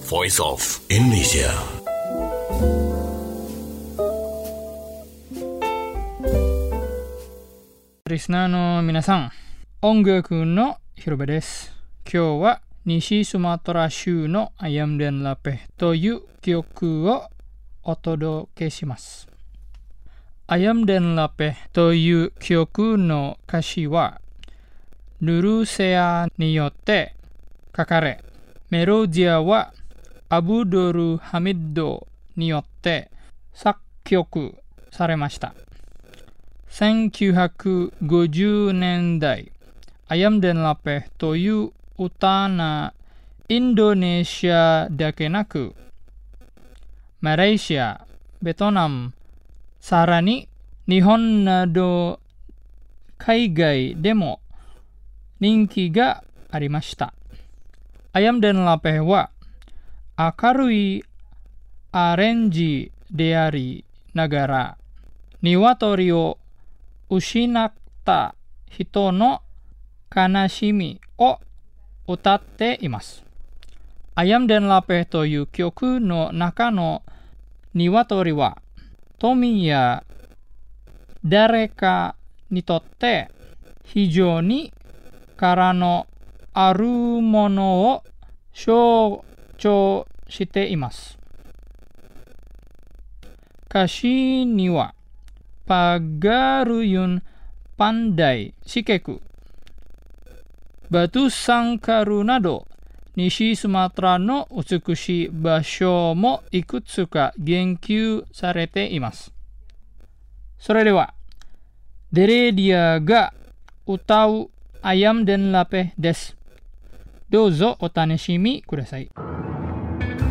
Voice of Indonesia. Listener の皆さん、音楽の広場です。今日は西スマトラ州のアヤムデンラペという曲をお届けします。アヤムデンラペという曲の歌詞はルルセアによって書かれ、メロディアはアブドル・ハミッドによって作曲されました。1950年代、アヤムデンラペという歌がインドネシアだけなく、マレーシア、ベトナム、さらに日本など海外でも人気がありました。アヤムデンラペは明るいアレンジでありながら、鶏を失った人の悲しみを歌っています。アヤムデンラペという曲の中の鶏は富や誰かにとって非常にからのあるものを象徴しています。歌詞にはPagaruyun pandai sikeku, Batu Sangkaru nado, Nishi Sumatra no utsukushi basho mo ikutsuka genkyū sarete imasu. それでは、デレディアが歌うアヤムデンラペです。どうぞお楽しみください。